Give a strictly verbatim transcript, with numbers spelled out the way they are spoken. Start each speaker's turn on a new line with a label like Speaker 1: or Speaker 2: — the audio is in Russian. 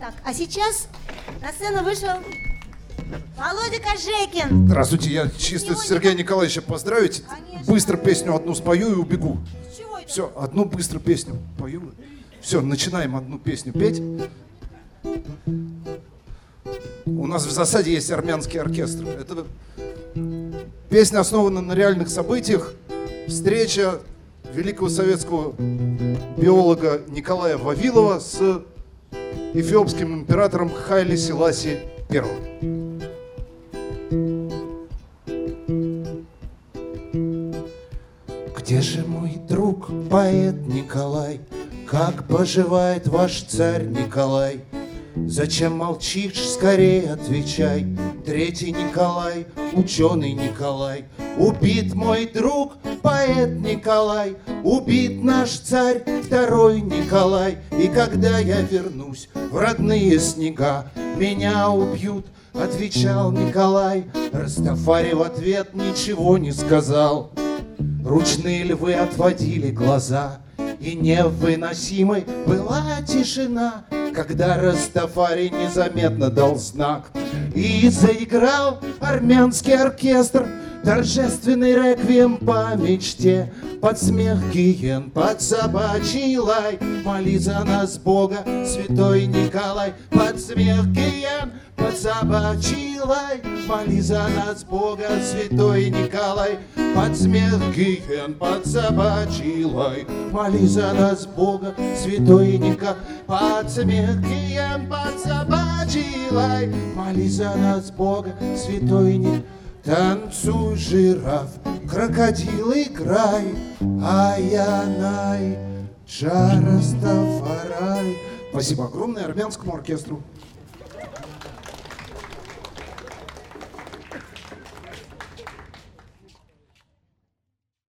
Speaker 1: Так, а сейчас на сцену вышел Володя Кожекин.
Speaker 2: Здравствуйте, я чисто Сергея Николаевича поздравить.
Speaker 1: Конечно.
Speaker 2: Быстро песню одну спою и убегу.
Speaker 1: Чего это?
Speaker 2: Все, одну быстро песню пою. Все, начинаем одну песню петь. У нас в засаде есть армянский оркестр. Это песня основана на реальных событиях. Встреча великого советского биолога Николая Вавилова с эфиопским императором Хайли Селаси Первым. Где же мой друг, поэт Николай? Как поживает ваш царь Николай? Зачем молчишь, скорее отвечай. Третий Николай, ученый Николай. Убит мой друг, поэт Николай. Убит наш царь, второй Николай. И когда я вернусь в родные снега, меня убьют, отвечал Николай. Растафари в ответ ничего не сказал. Ручные львы отводили глаза, и невыносимой была тишина, когда Растафари незаметно дал знак. И заиграл армянский оркестр торжественный реквием по мечте. Под смех гиен, под собачий лай, моли за нас Бога, святой Николай. Под смех гиен, под собачий лай, моли за нас Бога, святой Николай. Под смех гиен, под собачий лай, моли за нас Бога, святой Николай. Под смех гиен, под собачий лай, моли за нас Бога, святой Николай. Танцуй, жираф, крокодил, играй, ай-яй-най, Растафари. Спасибо огромное армянскому оркестру.